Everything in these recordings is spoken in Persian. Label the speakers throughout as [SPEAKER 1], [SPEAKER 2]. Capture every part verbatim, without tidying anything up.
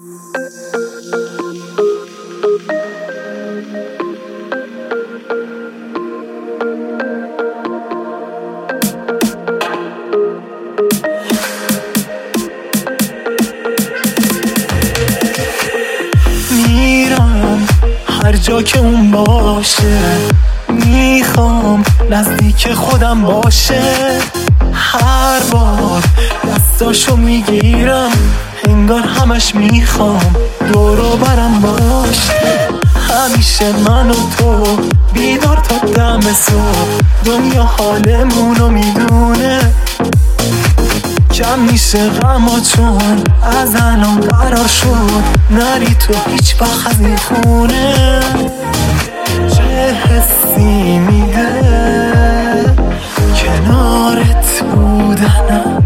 [SPEAKER 1] میرم هر جا که اون باشه، میخوام نزدیک خودم باشه. هر بار دستاشو میگیرم انگار همش میخوام دورو برم باشه. همیشه من و تو بیدار تا دم صبح، دنیا حالمونو میدونه. کم میشه غما چون از الان قرار شد نری تو هیچ وقت از این خونه. چه حسی میده کنارت بودنم،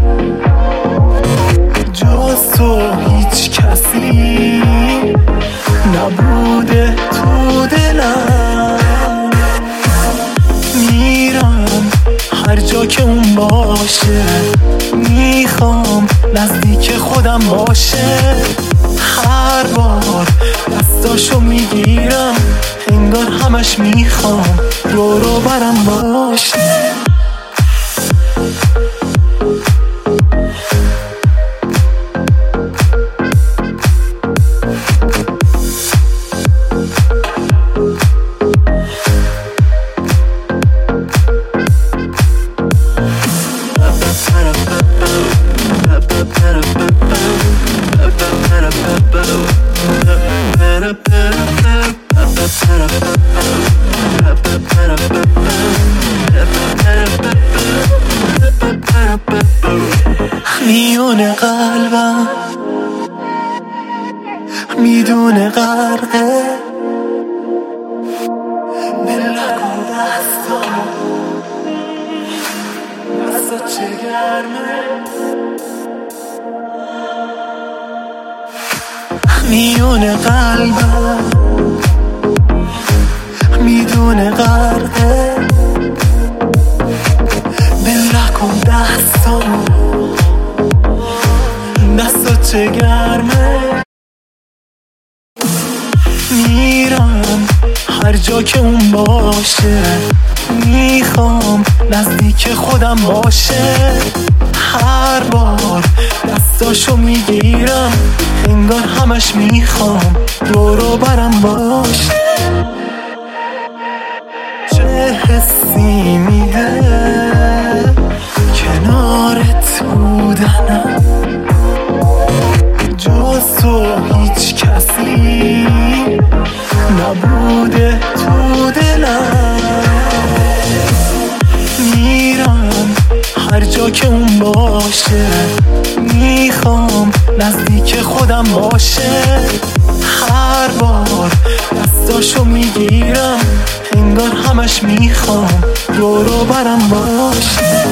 [SPEAKER 1] جز تو هیچ کسی نبوده تو دلم. میرم هر جا که اون باشه، میخوام نزدیک خودم باشه. هر بار دستاشو میگیرم انگار همش میخوام دورو برم باشه. میونه قلبم میدونه غرقه، بله کن دستم دستات چه گرمه. میونه قلبم میدونه غرقه، بله کن دستم دستات چه گرمه. میرم هر جا که اون باشه، میخوام نزدیک خودم باشه. هر بار دستاشو میگیرم انگار همش میخوام دورو برم باشه. چه حسی میده کنارت بودنم، جز تو هیچ کسی نبوده تو دلم. میرم هر جا که اون باشه، میخوام نزدیک خودم باشه. هر بار دستاشو میگیرم انگار همش میخوام دورو برم باشه.